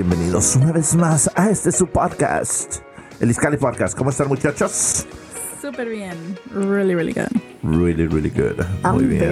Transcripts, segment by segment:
bienvenidos una vez más a su podcast, el Iskali Podcast. ¿Cómo están, muchachos? Super bien. Really, really good. Really, really good. Muy bien.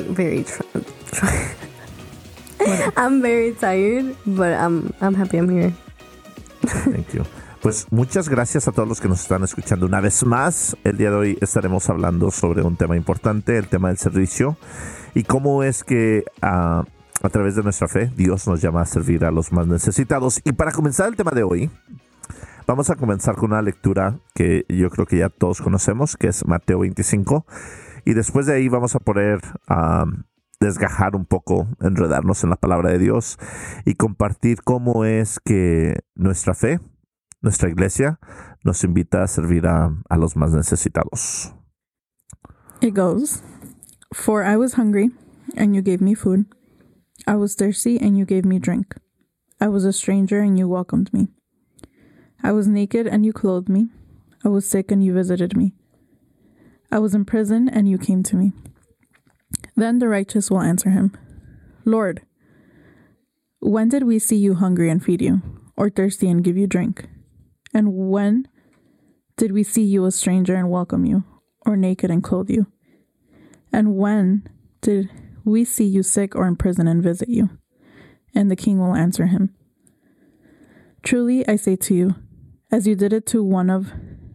I'm very tired, but I'm happy I'm here. Thank you. Pues muchas gracias a todos los que nos están escuchando una vez más. El día de hoy estaremos hablando sobre un tema importante, el tema del servicio, y cómo es que a través de nuestra fe Dios nos llama a servir a los más necesitados. Y para comenzar el tema de hoy, vamos a comenzar con una lectura que yo creo que ya todos conocemos, que es Mateo 25, y después de ahí vamos a poder desgajar un poco, enredarnos en la palabra de Dios y compartir cómo es que nuestra fe, nuestra iglesia, nos invita a servir a los más necesitados. It goes, "For I was hungry, and you gave me food. I was thirsty, and you gave me drink. I was a stranger, and you welcomed me. I was naked, and you clothed me. I was sick, and you visited me. I was in prison, and you came to me." Then the righteous will answer him, "Lord, when did we see you hungry and feed you, or thirsty and give you drink? And when did we see you a stranger and welcome you, or naked and clothe you? And when did we see you sick or in prison and visit you?" And the king will answer him, "Truly I say to you, as you did it to one of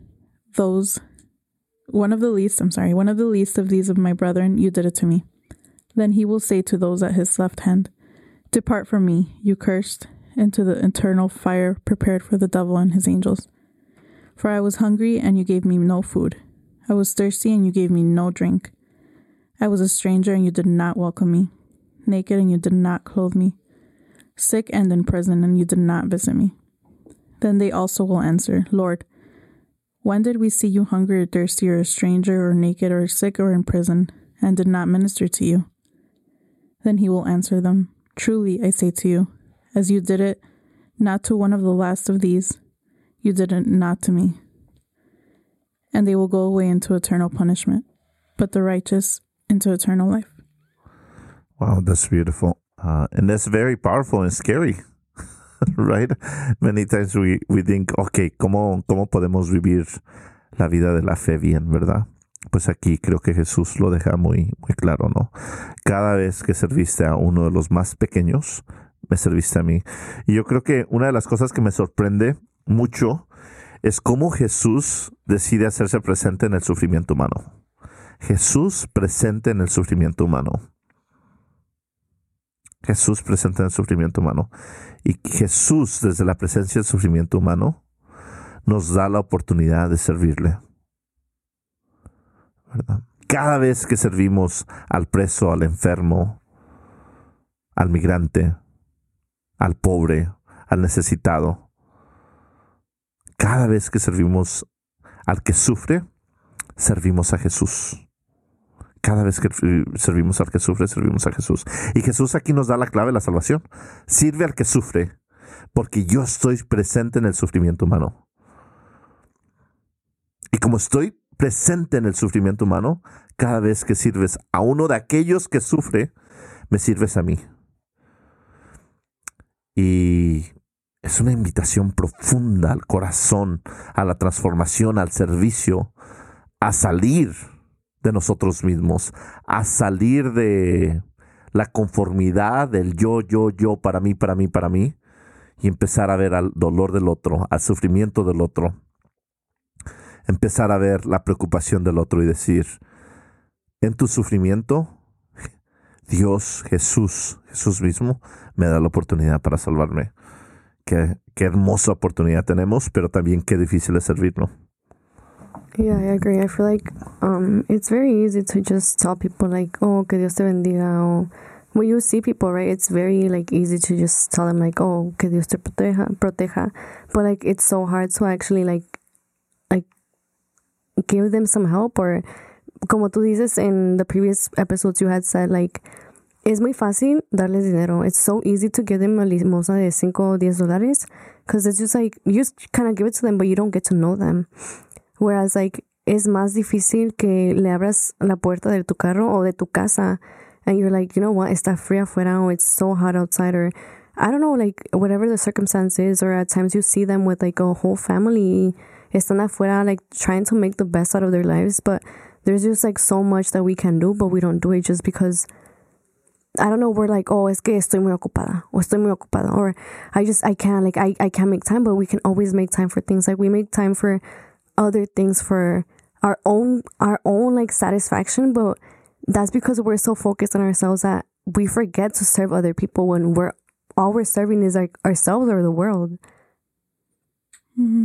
the least of these of my brethren, you did it to me." Then he will say to those at his left hand, "Depart from me, you cursed, into the eternal fire prepared for the devil and his angels. For I was hungry, and you gave me no food. I was thirsty, and you gave me no drink. I was a stranger, and you did not welcome me. Naked, and you did not clothe me. Sick and in prison, and you did not visit me." Then they also will answer, "Lord, when did we see you hungry or thirsty or a stranger or naked or sick or in prison, and did not minister to you?" Then he will answer them, "Truly I say to you, as you did it not to one of the last of these, you did it not to me." And they will go away into eternal punishment, but the righteous into eternal life. Wow, that's beautiful. And that's very powerful and scary, right? Many times we think, okay, ¿cómo podemos vivir la vida de la fe bien, verdad? Pues aquí creo que Jesús lo deja muy, muy claro, ¿no? Cada vez que serviste a uno de los más pequeños, me serviste a mí. Y yo creo que una de las cosas que me sorprende mucho es cómo Jesús decide hacerse presente en el sufrimiento humano. Jesús presente en el sufrimiento humano. Jesús presente en el sufrimiento humano. Y Jesús, desde la presencia del sufrimiento humano, nos da la oportunidad de servirle, ¿verdad? Cada vez que servimos al preso, al enfermo, al migrante, al pobre, al necesitado, cada vez que servimos al que sufre, servimos a Jesús. Cada vez que servimos al que sufre, servimos a Jesús. Y Jesús aquí nos da la clave de la salvación. Sirve al que sufre, porque yo estoy presente en el sufrimiento humano. Y como estoy presente en el sufrimiento humano, cada vez que sirves a uno de aquellos que sufre, me sirves a mí. Y es una invitación profunda al corazón, a la transformación, al servicio, a salir de nosotros mismos, a salir de la conformidad del yo, para mí, y empezar a ver al dolor del otro, al sufrimiento del otro, empezar a ver la preocupación del otro y decir, en tu sufrimiento, Dios, Jesús mismo, me da la oportunidad para salvarme. Qué hermosa oportunidad tenemos, pero también qué difícil es servirlo. Yeah, I agree. I feel like it's very easy to just tell people like, "Oh, que Dios te bendiga." Or when you see people, right, it's very like easy to just tell them like, "Oh, que Dios te proteja." But like it's so hard to actually like give them some help, or como tú dices in the previous episodes you had said like es muy fácil darles dinero. It's so easy to give them a limosna de $5 o $10 because it's just like you just kind of give it to them but you don't get to know them. Whereas, like, es más difícil que le abras la puerta de tu carro o de tu casa and you're like, you know what, está frío afuera, or it's so hot outside, or I don't know, like whatever the circumstance is, or at times you see them with like a whole family, están afuera, like trying to make the best out of their lives, but there's just like so much that we can do, but we don't do it just because, I don't know, we're like, oh, es que estoy muy ocupada, or estoy muy ocupada, or I can't, like, I can't make time, but we can always make time for things. Like, we make time for other things for our own like satisfaction, but that's because we're so focused on ourselves that we forget to serve other people when all we're serving is like ourselves or the world. Mm-hmm.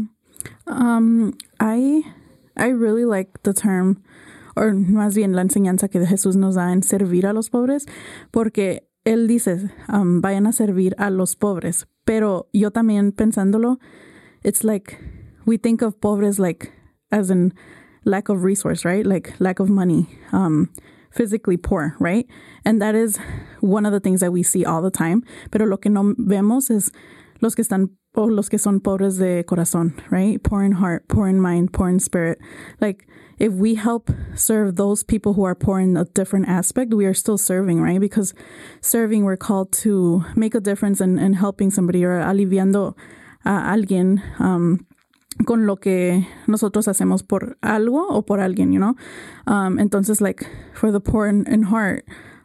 I really like the term, or más bien la enseñanza que Jesús nos da en servir a los pobres, porque él dice, vayan a servir a los pobres. Pero yo también pensándolo, it's like, we think of pobres like as in lack of resource, right? Like lack of money, physically poor, right? And that is one of the things that we see all the time. Pero lo que no vemos es los que son pobres de corazón, right? Poor in heart, poor in mind, poor in spirit. Like, if we help serve those people who are poor in a different aspect, we are still serving, right? Because serving, we're called to make a difference in helping somebody or aliviando a alguien con lo que nosotros hacemos por algo o por alguien, you know? Entonces, like, for the poor in heart,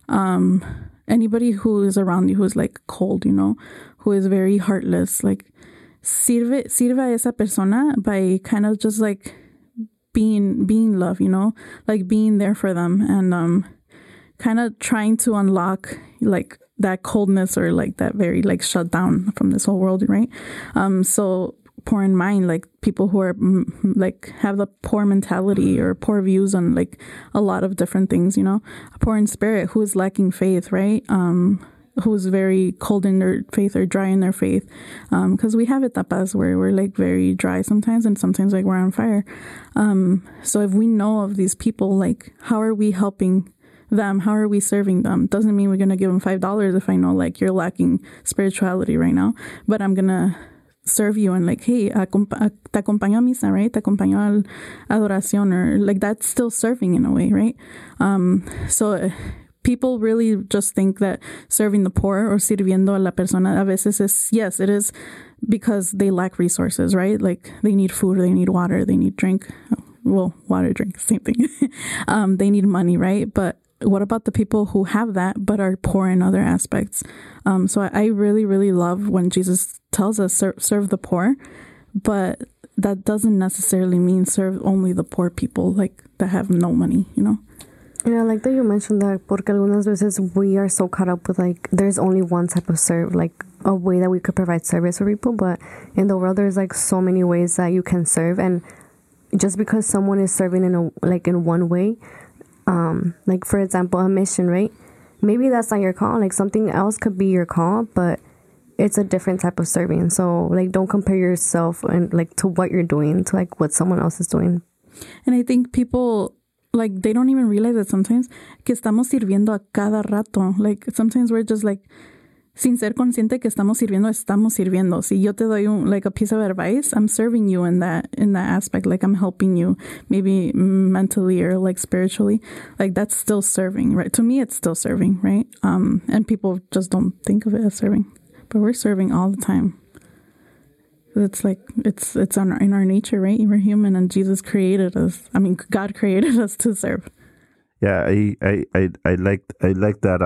anybody who is around you who is like cold, you know, who is very heartless, like, sirve a esa persona by kind of just like being love, you know, like being there for them, and kind of trying to unlock like that coldness or like that very like shut down from this whole world, right? So poor in mind, like people who are like have the poor mentality or poor views on like a lot of different things, you know. Poor in spirit, who is lacking faith, right? Who's very cold in their faith or dry in their faith, because we have etapas where we're like very dry sometimes, and sometimes like we're on fire. So if we know of these people, like, how are we helping them? How are we serving them? Doesn't mean we're gonna give them $5 if I know like you're lacking spirituality right now, but I'm gonna serve you and like, hey, te acompaño a misa, right? Te acompaño a adoración, or like that's still serving in a way, right? So people really just think that serving the poor or sirviendo a la persona a veces is, yes, it is because they lack resources, right? Like they need food, they need water, they need drink. Well, water, drink, same thing. They need money, right? But what about the people who have that but are poor in other aspects? So I really, really love when Jesus tells us serve the poor, but that doesn't necessarily mean serve only the poor people, like that have no money, you know? Yeah, I like that you mentioned that, porque algunas veces we are so caught up with like there's only one type of like a way that we could provide service for people, but in the world there's like so many ways that you can serve, and just because someone is serving in one way, like for example a mission, right? Maybe that's not your call, like something else could be your call, but it's a different type of serving. So like don't compare yourself and like to what you're doing to like what someone else is doing. And I think people, like, they don't even realize that sometimes que estamos sirviendo a cada rato. Like, sometimes we're just like, sin ser consciente que estamos sirviendo. Si yo te doy a piece of advice, I'm serving you in that aspect. Like, I'm helping you, maybe mentally or like spiritually. Like, that's still serving, right? To me, it's still serving, right? And people just don't think of it as serving. But we're serving all the time. It's like it's in our nature, right? We're human, and Jesus created us. I mean, God created us to serve. Yeah, I like that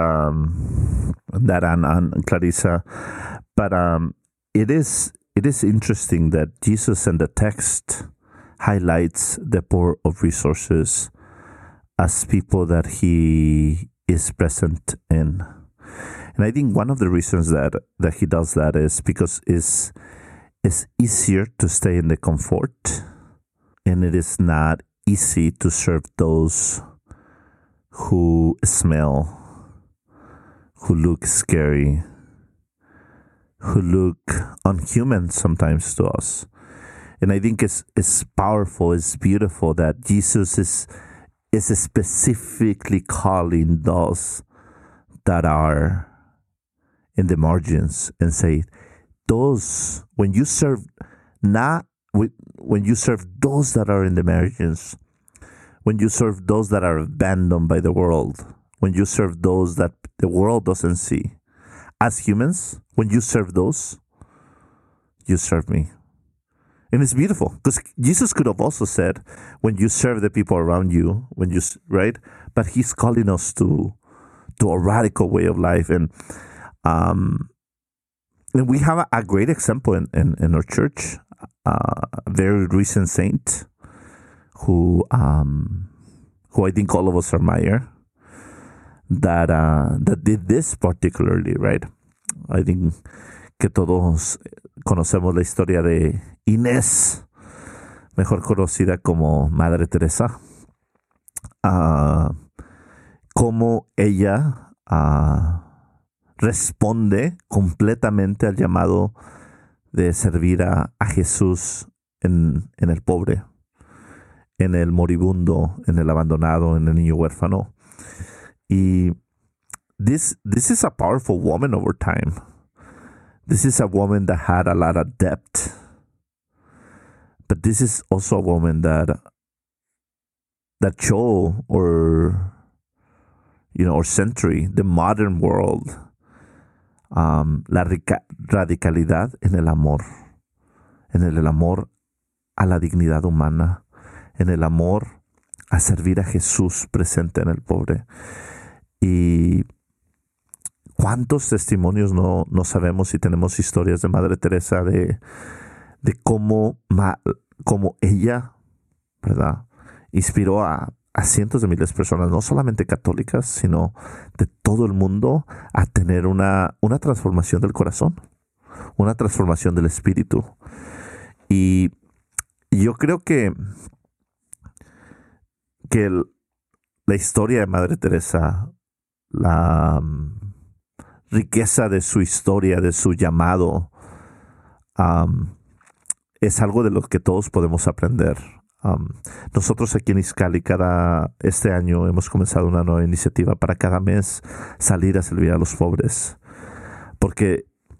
and Clarissa, but it is interesting that Jesus in the text highlights the poor of resources as people that he is present in, and I think one of the reasons that he does that is because it's easier to stay in the comfort, and it is not easy to serve those who smell, who look scary, who look unhuman sometimes to us. And I think it's powerful, it's beautiful that Jesus is specifically calling those that are in the margins and say, those, when you serve those that are in the margins, when you serve those that are abandoned by the world, when you serve those that the world doesn't see, as humans, when you serve those, you serve me. And it's beautiful because Jesus could have also said, when you serve the people around you, right? But he's calling us to a radical way of life. And we have a great example in our church, a very recent saint who I think all of us admire, that did this particularly, right? I think que todos conocemos la historia de Inés, mejor conocida como Madre Teresa, cómo ella responde completamente al llamado de servir a Jesús en el pobre, en el moribundo, en el abandonado, en el niño huérfano. Y this is a powerful woman over time. This is a woman that had a lot of depth. But this is also a woman that show our century, the modern world, la radicalidad en el amor a la dignidad humana, en el amor a servir a Jesús presente en el pobre. Y ¿cuántos testimonios no sabemos si tenemos historias de Madre Teresa de cómo ella, ¿verdad?, inspiró a cientos de miles de personas, no solamente católicas, sino de todo el mundo, a tener una transformación del corazón, una transformación del espíritu. Y yo creo que la historia de Madre Teresa, la riqueza de su historia, de su llamado, es algo de lo que todos podemos aprender. Nosotros aquí en Izcalli este año hemos comenzado una nueva iniciativa para cada mes salir a servir a los pobres, porque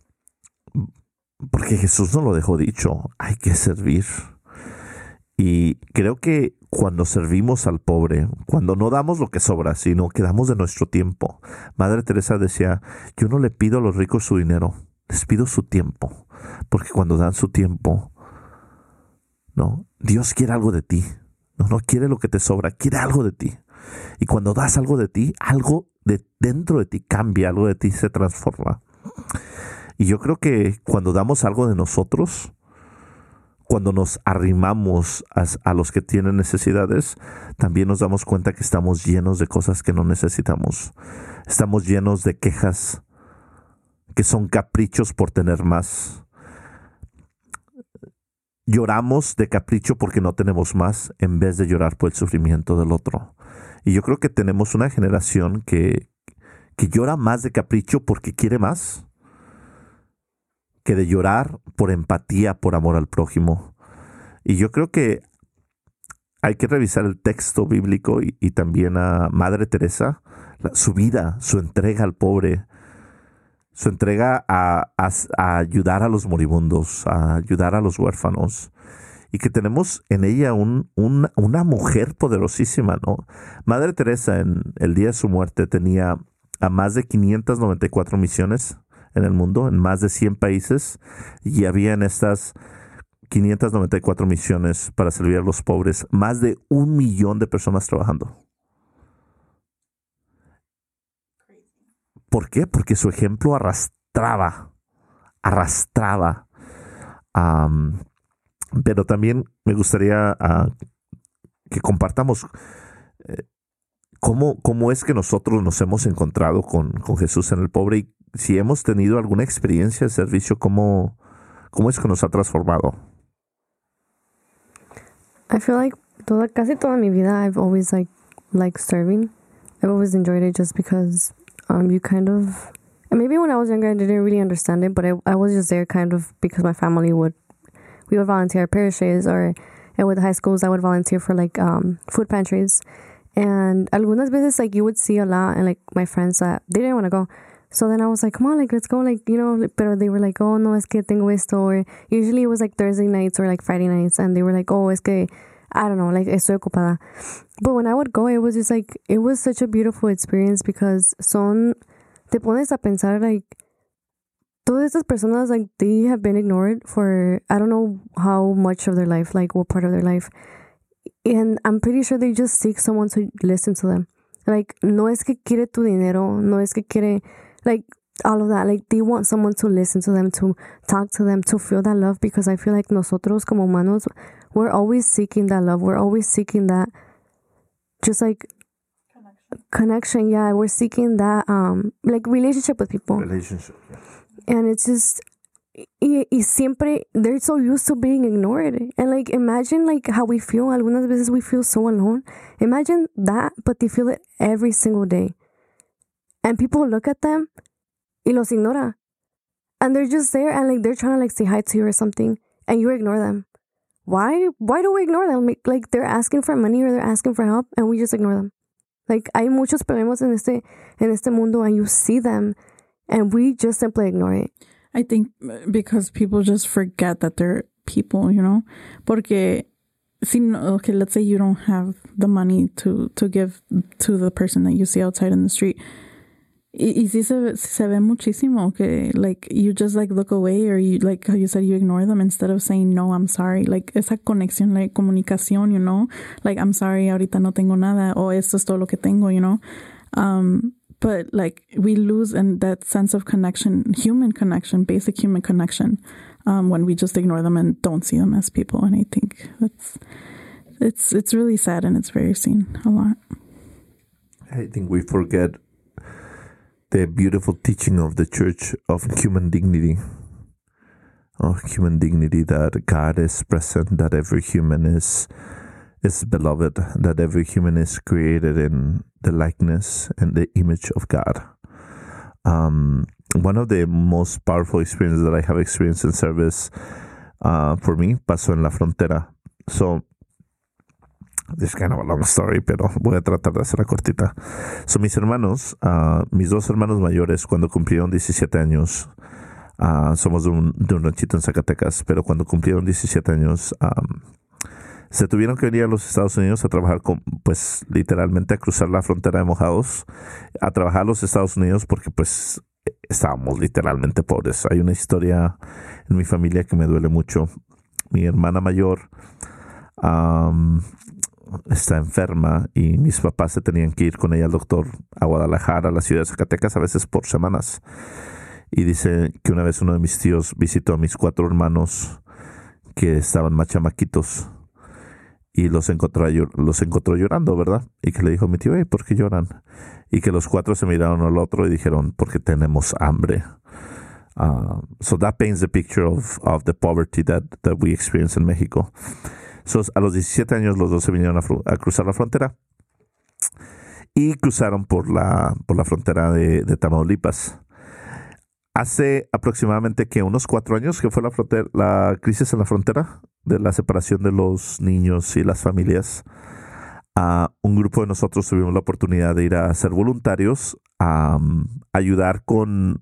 Jesús nos lo dejó dicho, hay que servir. Y creo que cuando servimos al pobre, cuando no damos lo que sobra, sino que damos de nuestro tiempo. Madre Teresa decía, yo no le pido a los ricos su dinero, les pido su tiempo, porque cuando dan su tiempo, ¿no?, Dios quiere algo de ti. No quiere lo que te sobra, quiere algo de ti. Y cuando das algo de ti, algo de dentro de ti cambia, algo de ti se transforma. Y yo creo que cuando damos algo de nosotros, cuando nos arrimamos a los que tienen necesidades, también nos damos cuenta que estamos llenos de cosas que no necesitamos. Estamos llenos de quejas que son caprichos por tener más. Lloramos de capricho porque no tenemos más, en vez de llorar por el sufrimiento del otro. Y yo creo que tenemos una generación que llora más de capricho porque quiere más, que de llorar por empatía, por amor al prójimo. Y yo creo que hay que revisar el texto bíblico y también a Madre Teresa, su vida, su entrega al pobre, su entrega a ayudar a los moribundos, a ayudar a los huérfanos. Y que tenemos en ella una mujer poderosísima, ¿no? Madre Teresa, en el día de su muerte, tenía a más de 594 misiones en el mundo, en más de 100 países, y había en estas 594 misiones para servir a los pobres, más de 1 millón de personas trabajando. ¿Por qué? Porque su ejemplo arrastraba. Pero también me gustaría que compartamos cómo es que nosotros nos hemos encontrado con Jesús en el pobre, y si hemos tenido alguna experiencia de servicio, cómo es que nos ha transformado. I feel like casi toda mi vida I've always liked serving. I've always enjoyed it just because you kind of, and maybe when I was younger I didn't really understand it, but I was just there kind of because my family we would volunteer at parishes, and with high schools I would volunteer for food pantries. And algunas veces you would see a lot, and my friends that they didn't want to go. So then I was like, come on, let's go, pero they were like, oh, no, es que tengo esto. Or usually it was Thursday nights or Friday nights, and they were like, oh, es que, I don't know, estoy ocupada. But when I would go, it was just it was such a beautiful experience because te pones a pensar, todas estas personas, like, they have been ignored for, I don't know how much of their life, like, what part of their life. And I'm pretty sure they just seek someone to listen to them. Like, no es que quiere tu dinero, no es que quiere, like, all of that. Like, they want someone to listen to them, to talk to them, to feel that love, because I feel like nosotros como humanos, we're always seeking that love. We're always seeking that, just like, connection. Yeah, we're seeking that, like, relationship with people. Relationship, yeah. And it's just, y siempre, they're so used to being ignored. And, like, imagine, like, how we feel. Algunas veces we feel so alone. Imagine that, but they feel it every single day. And people look at them y los ignora. And they're just there, and, like, they're trying to, like, say hi to you or something, and you ignore them. Why do we ignore them? Like, they're asking for money or they're asking for help, and we just ignore them. Like, hay muchos problemas en este mundo, and you see them, and we just simply ignore it. I think because people just forget that they're people, you know? Porque, okay, let's say you don't have the money to give to the person that you see outside in the street. Y sí se ve muchísimo que, like, you just, like, look away, or you, like how you said, you ignore them instead of saying, no, I'm sorry. Like, esa conexión, like, comunicación, you know? Like, I'm sorry, ahorita no tengo nada, o esto es todo lo que tengo, you know? But, like, we lose in that sense of connection, human connection, basic human connection, when we just ignore them and don't see them as people. And I think it's really sad, and it's very seen a lot. I think we forget the beautiful teaching of the church of human dignity, that God is present, that every human is beloved, that every human is created in the likeness and the image of God. One of the most powerful experiences that I have experienced in service for me pasó en la frontera. So, this is kind of a long story, pero voy a tratar de hacerla cortita. So, mis dos hermanos mayores, cuando cumplieron 17 años, somos de un ranchito en Zacatecas, pero cuando cumplieron 17 años, se tuvieron que venir a los Estados Unidos a trabajar, pues, literalmente a cruzar la frontera de mojados, a trabajar a los Estados Unidos porque, pues, estábamos literalmente pobres. Hay una historia en mi familia que me duele mucho. Mi hermana mayor está enferma y mis papás se tenían que ir con ella al doctor a Guadalajara, a la ciudad de Zacatecas, a veces por semanas. Y dice que una vez uno de mis tíos visitó a mis 4 hermanos que estaban más chamaquitos y los encontró llorando, ¿verdad? Y que le dijo a mi tío, ¿por qué lloran? Y que los 4 se miraron al otro y dijeron, porque tenemos hambre. So that paints the picture of the poverty that we experience in México. So, a los 17 años los dos se vinieron a cruzar la frontera y cruzaron por la frontera de Tamaulipas. Hace aproximadamente unos 4 años que fue la crisis en la frontera, de la separación de los niños y las familias. Un grupo de nosotros tuvimos la oportunidad de ir a ser voluntarios, a ayudar con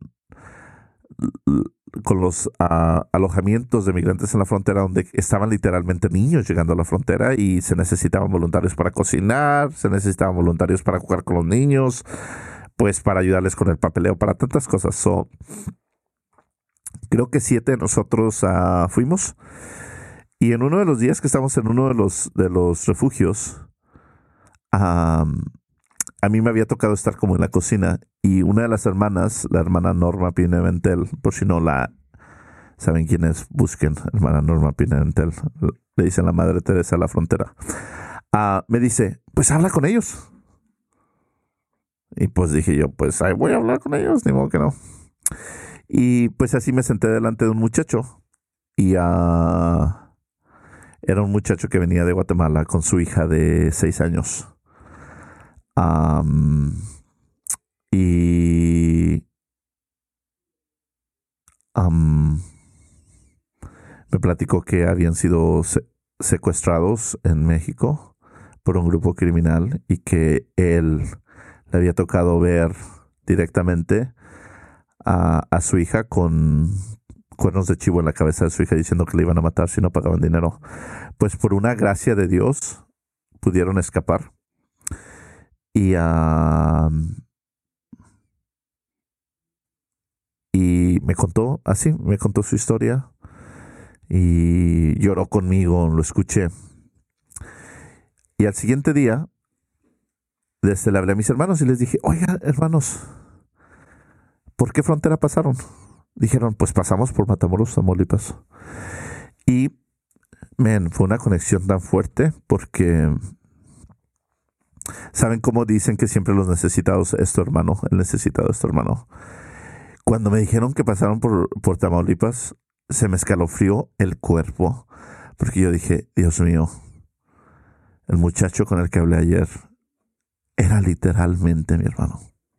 los alojamientos de migrantes en la frontera, donde estaban literalmente niños llegando a la frontera y se necesitaban voluntarios para cocinar, se necesitaban voluntarios para jugar con los niños, pues para ayudarles con el papeleo, para tantas cosas. So, creo que 7 de nosotros fuimos, y en uno de los días que estamos en uno de los refugios, a mí me había tocado estar como en la cocina, y una de las hermanas, la hermana Norma Pimentel, por si no saben quién es, busquen, hermana Norma Pimentel, le dicen la Madre Teresa de la Frontera, me dice, pues habla con ellos. Y pues dije yo, pues ahí voy a hablar con ellos, ni modo que no. Y pues así me senté delante de un muchacho, y era un muchacho que venía de Guatemala con su hija de 6 años. Me platicó que habían sido secuestrados en México por un grupo criminal, y que él le había tocado ver directamente a su hija con cuernos de chivo en la cabeza de su hija, diciendo que le iban a matar si no pagaban dinero. Pues por una gracia de Dios pudieron escapar. Y me contó su historia y lloró conmigo, lo escuché. Y al siguiente día, le hablé a mis hermanos y les dije, oigan, hermanos, ¿por qué frontera pasaron? Dijeron, pues pasamos por Matamoros, Tamaulipas. Y, fue una conexión tan fuerte porque, ¿saben cómo dicen que siempre los necesitados es tu hermano? El necesitado es tu hermano. Cuando me dijeron que pasaron por Tamaulipas, se me escalofrió el cuerpo porque yo dije, Dios mío, el muchacho con el que hablé ayer era literalmente mi hermano.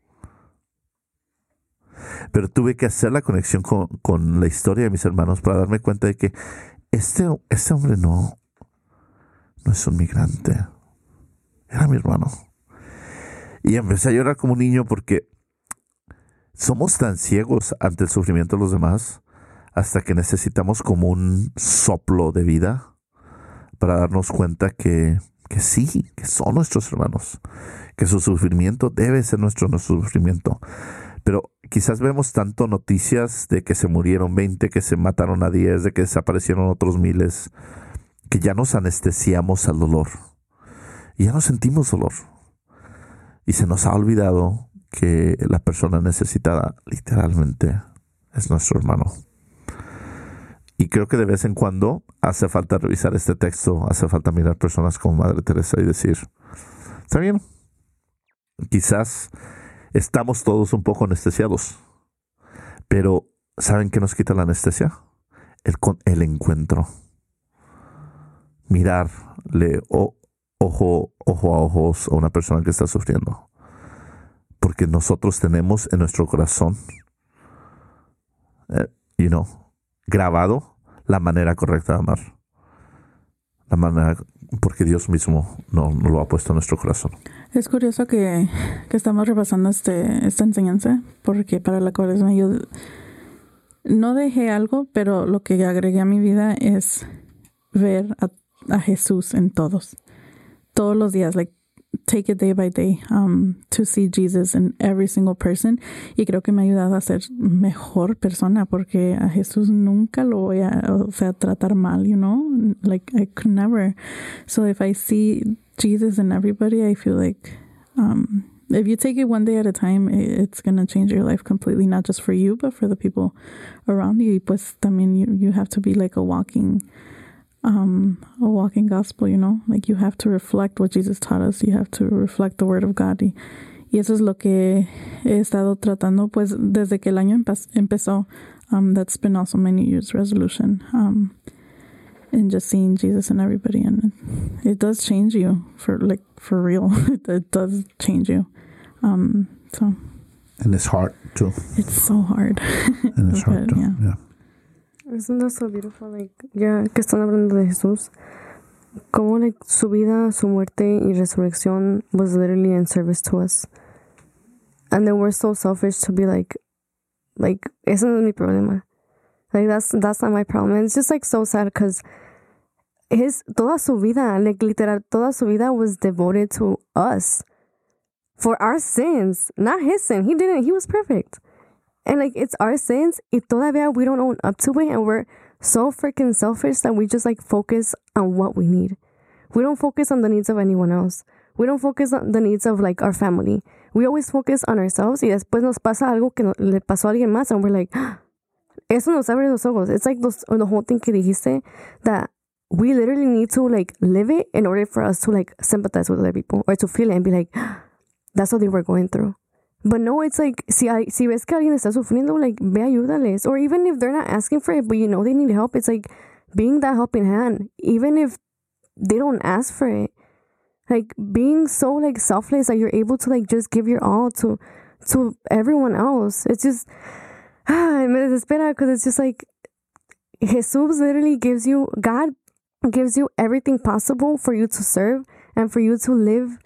Pero tuve que hacer la conexión con la historia de mis hermanos para darme cuenta de que este hombre no es un migrante. Era mi hermano. Y empecé a llorar como un niño porque somos tan ciegos ante el sufrimiento de los demás hasta que necesitamos como un soplo de vida para darnos cuenta que sí, que son nuestros hermanos, que su sufrimiento debe ser nuestro sufrimiento. Pero quizás vemos tanto noticias de que se murieron 20, que se mataron a 10, de que desaparecieron otros miles, que ya nos anestesiamos al dolor. Y ya no sentimos dolor. Y se nos ha olvidado que la persona necesitada literalmente es nuestro hermano. Y creo que de vez en cuando hace falta revisar este texto, hace falta mirar personas como Madre Teresa y decir, está bien, quizás estamos todos un poco anestesiados, pero ¿saben qué nos quita la anestesia? El encuentro. Mirarle ojo a ojos a una persona que está sufriendo. Porque nosotros tenemos en nuestro corazón, grabado la manera correcta de amar. La manera, porque Dios mismo no lo ha puesto en nuestro corazón. Es curioso que estamos repasando esta enseñanza, porque para la Cuaresma yo no dejé algo, pero lo que agregué a mi vida es ver a Jesús en todos los días, take it day by day, to see Jesus in every single person. Y creo que me ha ayudado a ser mejor persona, porque a Jesús nunca lo voy a, tratar mal, I could never. So if I see Jesus in everybody, I feel like, if you take it one day at a time, it's going to change your life completely, not just for you, but for the people around you. Y pues también you have to be like a walking gospel, you have to reflect what Jesus taught us. You have to reflect the word of God. Y eso es lo que he estado tratando, pues, desde que el año empezó. That's been also my New Year's resolution. And just seeing Jesus in everybody. And it does change you for real. It does change you. And it's hard too. It's so hard. And it's hard too. Yeah. Isn't that so beautiful? Ya que están hablando de Jesús, como su vida, su muerte y resurrección was literally in service to us. And then we're so selfish to be like, ese no es mi problema. That's not my problem. And it's just so sad because toda su vida, literal, toda su vida was devoted to us for our sins, not his sin. He was perfect. And it's our sins, y todavía we don't own up to it, and we're so freaking selfish that we just focus on what we need. We don't focus on the needs of anyone else. We don't focus on the needs of our family. We always focus on ourselves, y después nos pasa algo que le pasó a alguien más, and we're like, eso nos abre los ojos. It's the whole thing que dijiste, that we literally need to live it in order for us to sympathize with other people, or to feel it and be like, that's what they were going through. But no, it's si ves que alguien está sufriendo, ve ayúdales. Or even if they're not asking for it, but they need help, it's being that helping hand. Even if they don't ask for it. Being so selfless that you're able to just give your all to everyone else. It's just, me desespera, because it's just Jesus literally God gives you everything possible for you to serve and for you to live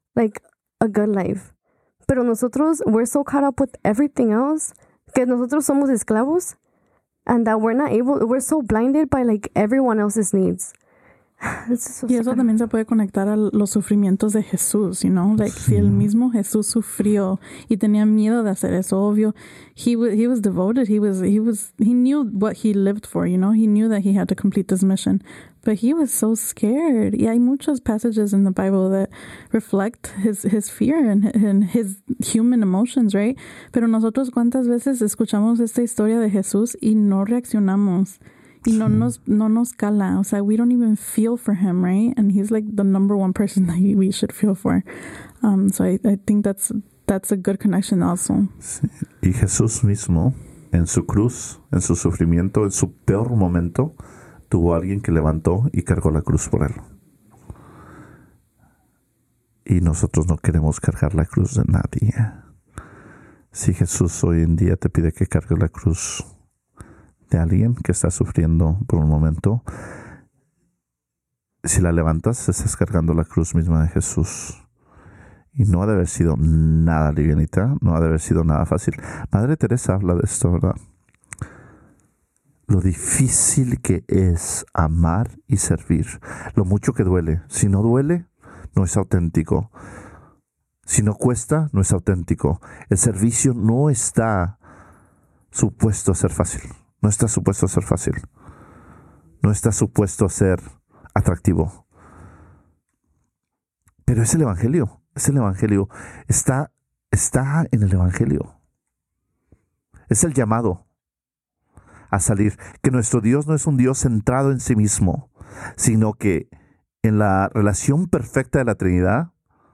a good life. Pero nosotros, we're so caught up with everything else que nosotros somos esclavos, and that we're so blinded by everyone else's needs. Y eso también se puede conectar a los sufrimientos de Jesús, you know? Like, si el mismo Jesús sufrió y tenía miedo de hacer eso, obvio, he was devoted, he knew what he lived for, you know? He knew that he had to complete this mission, but he was so scared. Y hay muchos passages in the Bible that reflect his fear and his human emotions, right? Pero nosotros, ¿cuántas veces escuchamos esta historia de Jesús y no reaccionamos? Y no nos cala. O sea, we don't even feel for him, right? And he's like the number one person that we should feel for. So I think that's a good connection also. Sí. Y Jesús mismo, en su cruz, en su sufrimiento, en su peor momento, tuvo a alguien que levantó y cargó la cruz por él. Y nosotros no queremos cargar la cruz de nadie. Si Jesús hoy en día te pide que cargues la cruz de alguien que está sufriendo por un momento, si la levantas, estás cargando la cruz misma de Jesús. Y no ha de haber sido nada livianita, no ha de haber sido nada fácil. Madre Teresa habla de esto, ¿verdad? Lo difícil que es amar y servir, lo mucho que duele. Si no duele, no es auténtico. Si no cuesta, no es auténtico. El servicio no está supuesto a ser fácil. No está supuesto a ser fácil. No está supuesto a ser atractivo. Pero es el Evangelio. Es el Evangelio. Está en el Evangelio. Es el llamado a salir. Que nuestro Dios no es un Dios centrado en sí mismo, sino que en la relación perfecta de la Trinidad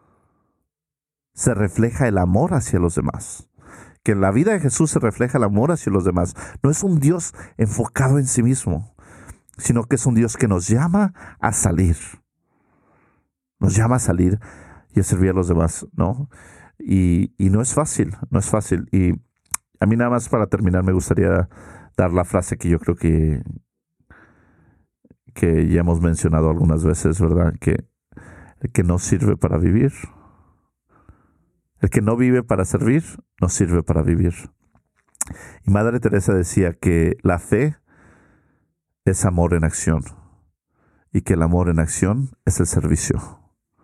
se refleja el amor hacia los demás. Que en la vida de Jesús se refleja el amor hacia los demás. No es un Dios enfocado en sí mismo, sino que es un Dios que nos llama a salir. Nos llama a salir y a servir a los demás, ¿no? Y no es fácil, no es fácil. Y a mí nada más para terminar me gustaría dar la frase que yo creo que ya hemos mencionado algunas veces, ¿verdad? Que el que no sirve para vivir, el que no vive para servir, no sirve para vivir. Y Madre Teresa decía que la fe es amor en acción y que el amor en acción es el servicio.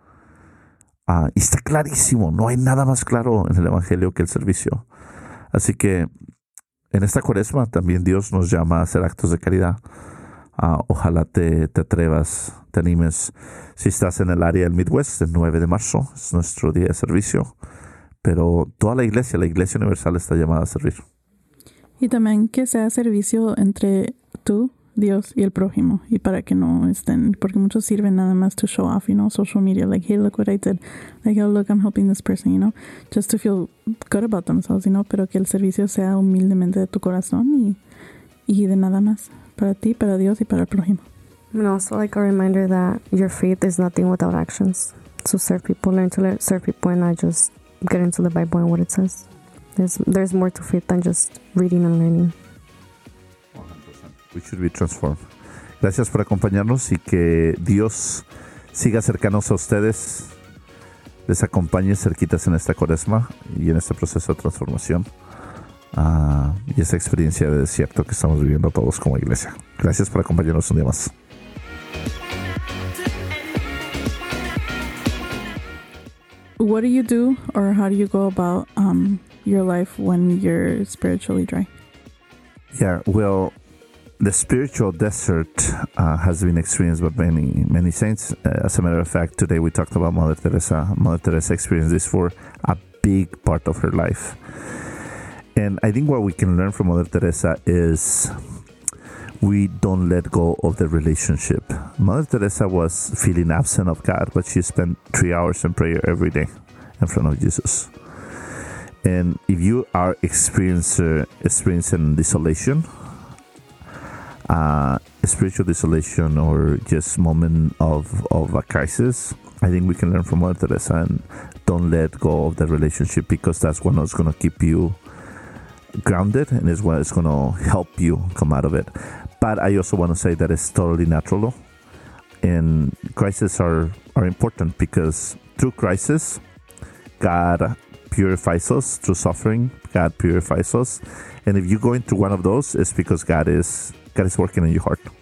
Y está clarísimo, no hay nada más claro en el Evangelio que el servicio. Así que en esta Cuaresma también Dios nos llama a hacer actos de caridad. Ojalá te atrevas, te animes. Si estás en el área del Midwest, el 9 de marzo es nuestro día de servicio. Pero toda la Iglesia Universal está llamada a servir. Y también que sea servicio entre tú, Dios y el prójimo. Y para que no estén, porque muchos sirven nada más to show off, you know, social media. Like, hey, look what I did. Like, oh, look, I'm helping this person, you know. Just to feel good about themselves, you know. Pero que el servicio sea humildemente de tu corazón y de nada más. Para ti, para Dios y para el prójimo. And also like a reminder that your faith is nothing without actions. So serve people, learn to serve people and not just get into the Bible and what it says. There's more to faith than just reading and learning. 100%. We should be transformed. Gracias por acompañarnos y que Dios siga cercanos a ustedes, les acompañe cerquitas en esta Cuaresma y en este proceso de transformación y esa experiencia de desierto que estamos viviendo todos como iglesia. Gracias por acompañarnos un día más. What do you do or how do you go about your life when you're spiritually dry? Yeah, well, the spiritual desert has been experienced by many saints. As a matter of fact, today we talked about Mother Teresa. Mother Teresa experienced this for a big part of her life. And I think what we can learn from Mother Teresa is we don't let go of the relationship. Mother Teresa was feeling absent of God, but she spent 3 hours in prayer every day in front of Jesus. And if you are experiencing desolation, spiritual desolation, or just moment of a crisis, I think we can learn from Mother Teresa and don't let go of the relationship, because that's what is going to keep you grounded and is what is going to help you come out of it. But I also want to say that it's totally natural, and crises are important, because through crisis, God purifies us. Through suffering, God purifies us. And if you're going through one of those, it's because God is working in your heart.